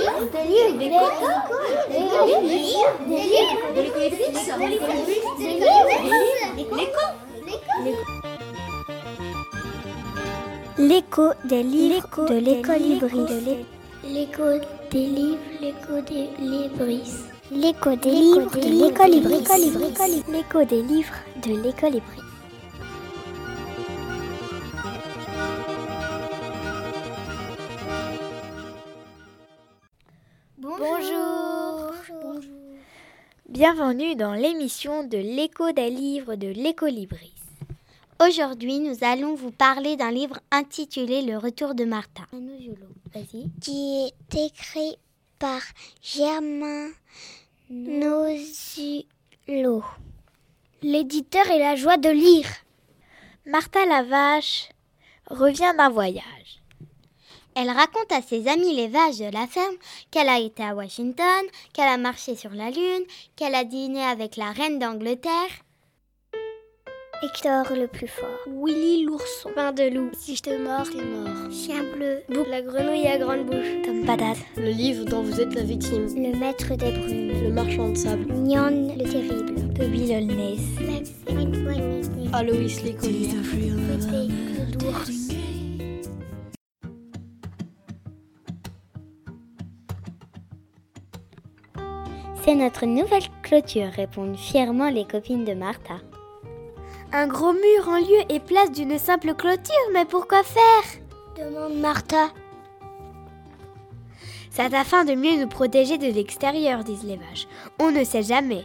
L'écho des livres de l'Écolibris. L'écho des livres, l'écho des Libris. L'écho des livres de l'Écolibris. L'écho des livres de l'Écolibris. Bonjour. Bienvenue dans l'émission de l'écho des livres de l'Écolibris. Aujourd'hui, nous allons vous parler d'un livre intitulé Le Retour de Martha. Vas-y. Qui est écrit par Germain Nozulo. L'éditeur est la joie de lire. Martha la vache revient d'un voyage. Elle raconte à ses amis les vaches de la ferme qu'elle a été à Washington, qu'elle a marché sur la Lune, qu'elle a dîné avec la reine d'Angleterre. Hector le plus fort. Willy l'ourson. Pain de loup. Si je te mords, t'es mort. Chien bleu. Bouc, la grenouille à grande bouche. Tom Patate. Le livre dont vous êtes la victime. Le maître des brumes. Le marchand de sable. Nyan le terrible. Toby l'Aulness. Aloïs l'écolier. Pépé le d'ours. C'est notre nouvelle clôture, répondent fièrement les copines de Martha. Un gros mur en lieu et place d'une simple clôture, mais pourquoi faire ? Demande Martha. C'est afin de mieux nous protéger de l'extérieur, disent les vaches. On ne sait jamais.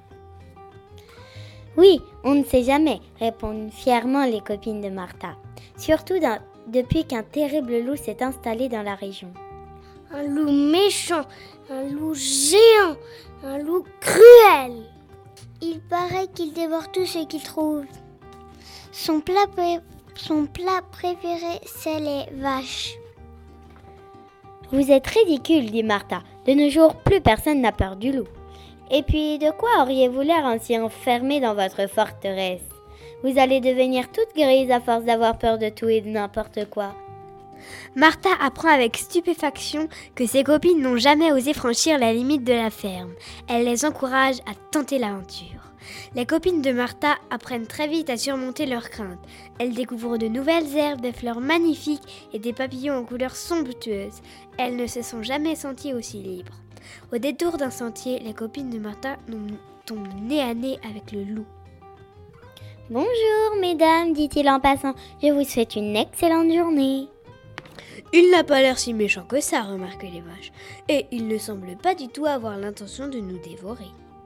Oui, on ne sait jamais, répondent fièrement les copines de Martha. Surtout depuis qu'un terrible loup s'est installé dans la région. Un loup méchant, un loup géant, un loup cruel. Il paraît qu'il dévore tout ce qu'il trouve. Son plat préféré, c'est les vaches. Vous êtes ridicule, dit Martha. De nos jours, plus personne n'a peur du loup. Et puis, de quoi auriez-vous l'air ainsi enfermé dans votre forteresse ? Vous allez devenir toute grise à force d'avoir peur de tout et de n'importe quoi. Martha apprend avec stupéfaction que ses copines n'ont jamais osé franchir la limite de la ferme. Elle les encourage à tenter l'aventure. Les copines de Martha apprennent très vite à surmonter leurs craintes. Elles découvrent de nouvelles herbes, des fleurs magnifiques et des papillons aux couleurs somptueuses. Elles ne se sont jamais senties aussi libres. Au détour d'un sentier, les copines de Martha tombent nez à nez avec le loup. « Bonjour, mesdames, dit-il en passant. Je vous souhaite une excellente journée. » Il n'a pas l'air si méchant que ça, remarquent les vaches. Et il ne semble pas du tout avoir l'intention de nous dévorer.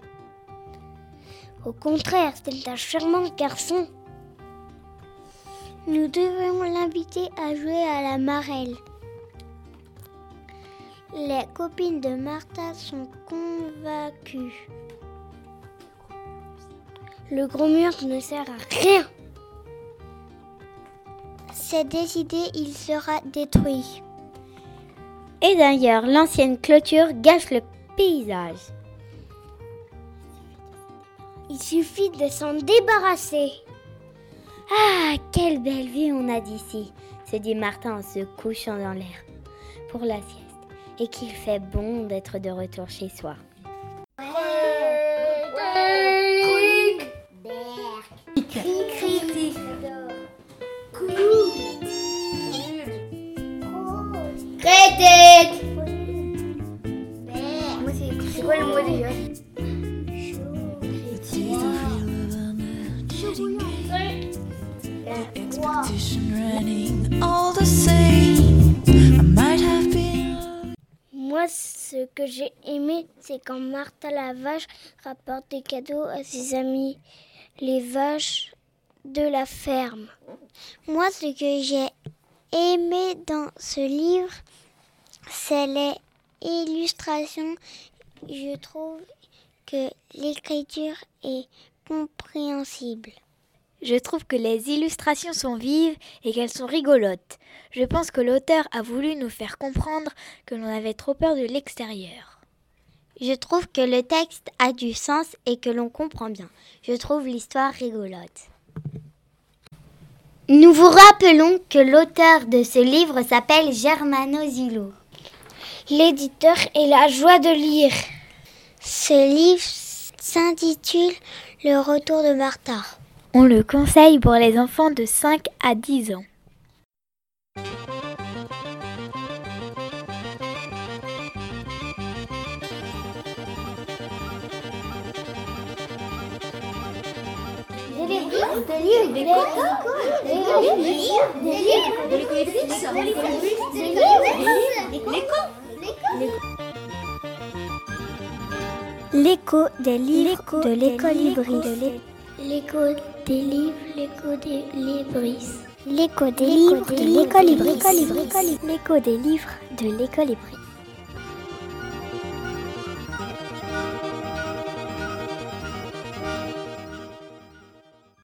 Au contraire, c'est un charmant garçon. Nous devrions l'inviter à jouer à la marelle. Les copines de Martha sont convaincues. Le gros mur ne sert à rien. C'est décidé, il sera détruit. Et d'ailleurs, l'ancienne clôture gâche le paysage. Il suffit de s'en débarrasser. Ah, quelle belle vue on a d'ici, se dit Martha en se couchant dans l'herbe pour la sieste. Et qu'il fait bon d'être de retour chez soi. C'est quoi le mot déjà? Moi, ce que j'ai aimé, c'est quand Martha la vache rapporte des cadeaux à ses amis, les vaches de la ferme. Moi, ce que j'ai aimé dans ce livre, c'est les illustrations. Je trouve que l'écriture est compréhensible. Je trouve que les illustrations sont vives et qu'elles sont rigolotes. Je pense que l'auteur a voulu nous faire comprendre que l'on avait trop peur de l'extérieur. Je trouve que le texte a du sens et que l'on comprend bien. Je trouve l'histoire rigolote. Nous vous rappelons que l'auteur de ce livre s'appelle Germain Nozulo. l'éditeur et la joie de lire. Ce livre s'intitule Le retour de Martha. On le conseille pour les enfants de 5 à 10 ans. L'écho des livres de l'écolibris. L'écho des livres, l'écho des libris. L'écho des livres de l'écolibris. L'écho des livres de l'écolibris.